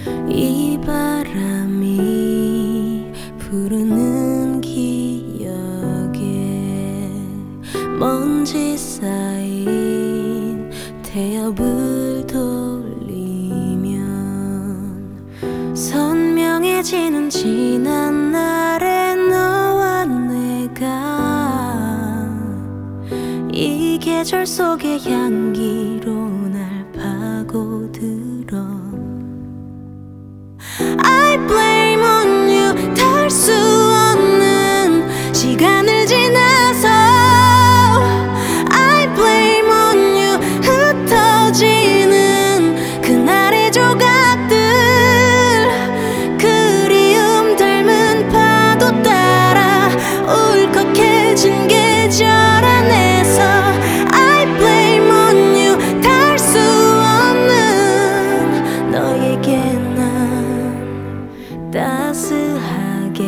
이 바람이 부르는 기억에 먼지 쌓인 태엽을 돌리면 선명해지는 지난 날의 너와 내가 이 계절 속의 향기로 날 파고들어. I blame on you. 닿을 수 없는 시간을 지나서 I blame on you. 흩어지는 그날의 조각들, 그리움 닮은 파도 따라 울컥해진 계절 안에서 I blame on you. 닿을 수 없는 너에게 따스하게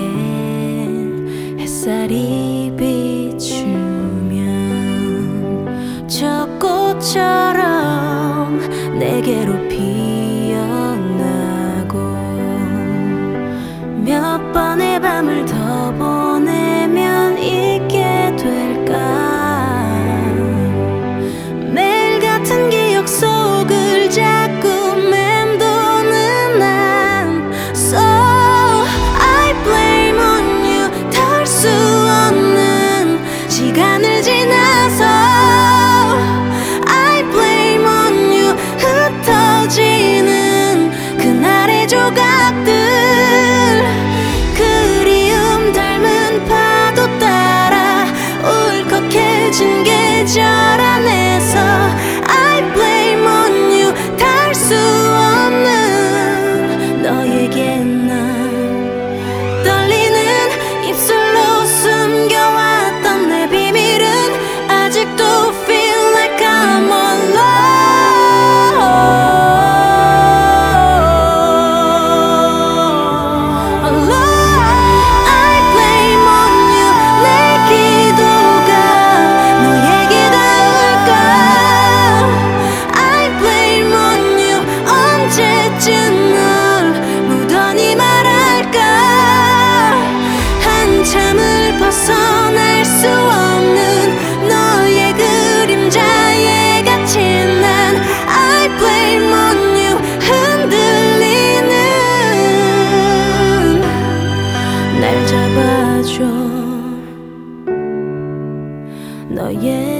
햇살이 비추면 저 꽃처럼 내게로 피어나고 몇 번의 밤을 더 보내면 잊게 될까. 매일 같은 기억 속을 자꾸 맴도는 난 So 시간을 지나서 I blame on you. 흩어지는 그날의 조각들, 그리움 닮은 파도 따라 울컥해진 계절 안에서 I blame on you. 닿을 수 없는 너에게 난 떨리는 입술로 숨겨왔던 내 비밀은 아직도 feel like I'm alone. I blame on you. 내 기도가 너에게 닿을까. I blame on you. 언제쯤 널 무던히 말할까. 한참을 벗어날 수 없는 너의 그림자에 갇힌 난 I blame on you. 흔들리는 날 잡아줘. 너의